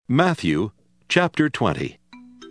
Matthew chapter 20.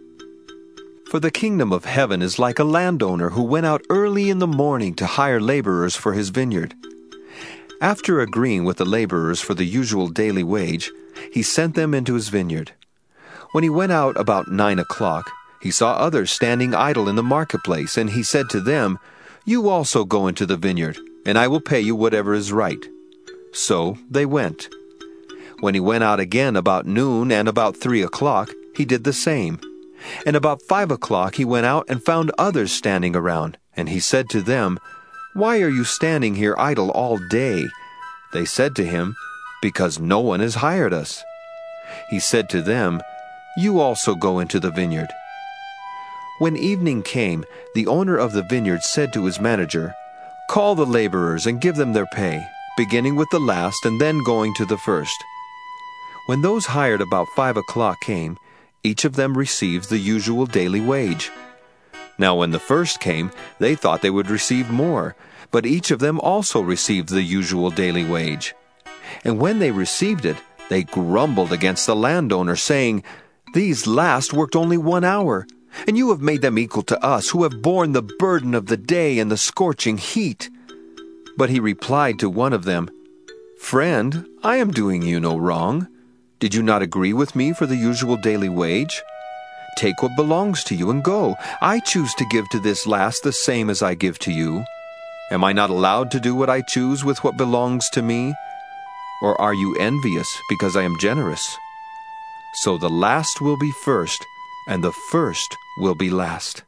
For the kingdom of heaven is like a landowner who went out early in the morning to hire laborers for his vineyard. After agreeing with the laborers for the usual daily wage, he sent them into his vineyard. When he went out about 9 o'clock, he saw others standing idle in the marketplace, and he said to them, "You also go into the vineyard, and I will pay you whatever is right." So they went. When he went out again about noon and about 3 o'clock, he did the same. And about 5 o'clock he went out and found others standing around, and he said to them, "Why are you standing here idle all day?" They said to him, "Because no one has hired us." He said to them, "You also go into the vineyard." When evening came, the owner of the vineyard said to his manager, "Call the laborers and give them their pay, beginning with the last and then going to the first." When those hired about 5 o'clock came, each of them received the usual daily wage. Now when the first came, they thought they would receive more, but each of them also received the usual daily wage. And when they received it, they grumbled against the landowner, saying, "These last worked only 1 hour, and you have made them equal to us, who have borne the burden of the day and the scorching heat." But he replied to one of them, "Friend, I am doing you no wrong. Did you not agree with me for the usual daily wage? Take what belongs to you and go. I choose to give to this last the same as I give to you. Am I not allowed to do what I choose with what belongs to me? Or are you envious because I am generous? So the last will be first, and the first will be last."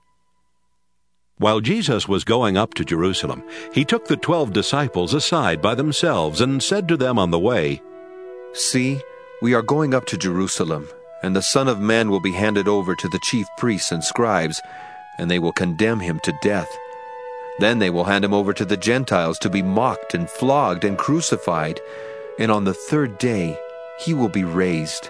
While Jesus was going up to Jerusalem, he took the 12 disciples aside by themselves and said to them on the way, "See, we are going up to Jerusalem, and the Son of Man will be handed over to the chief priests and scribes, and they will condemn him to death. Then they will hand him over to the Gentiles to be mocked and flogged and crucified, and on the 3rd day he will be raised."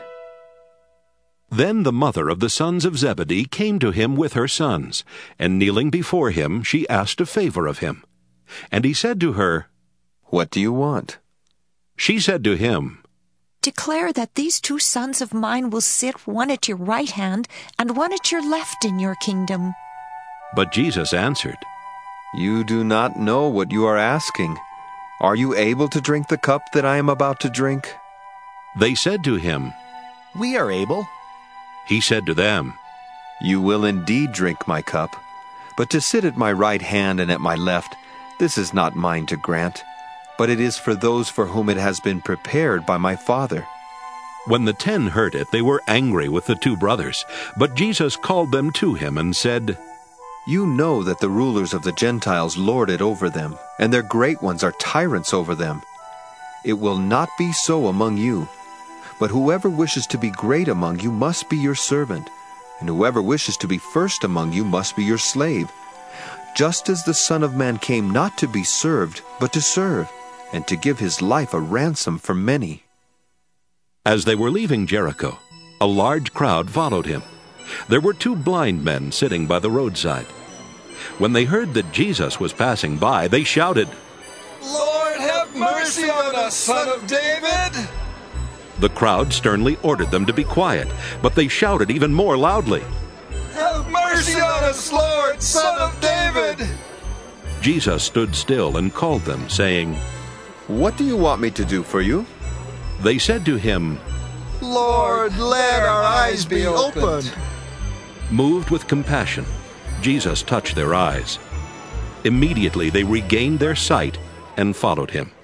Then the mother of the sons of Zebedee came to him with her sons, and kneeling before him, she asked a favor of him. And he said to her, "What do you want?" She said to him, "Declare that these 2 sons of mine will sit, one at your right hand and one at your left in your kingdom." But Jesus answered, "You do not know what you are asking. Are you able to drink the cup that I am about to drink?" They said to him, "We are able." He said to them, "You will indeed drink my cup, but to sit at my right hand and at my left, this is not mine to grant, but it is for those for whom it has been prepared by my Father." When the 10 heard it, they were angry with the 2 brothers. But Jesus called them to him and said, "You know that the rulers of the Gentiles lord it over them, and their great ones are tyrants over them. It will not be so among you. But whoever wishes to be great among you must be your servant, and whoever wishes to be first among you must be your slave. Just as the Son of Man came not to be served, but to serve, and to give his life a ransom for many." As they were leaving Jericho, a large crowd followed him. There were 2 blind men sitting by the roadside. When they heard that Jesus was passing by, they shouted, "Lord, have mercy on us, Son of David!" The crowd sternly ordered them to be quiet, but they shouted even more loudly, "Have mercy on us, Lord, Son of David!" Jesus stood still and called them, saying, "What do you want me to do for you?" They said to him, "Lord, let our eyes be opened." Moved with compassion, Jesus touched their eyes. Immediately they regained their sight and followed him.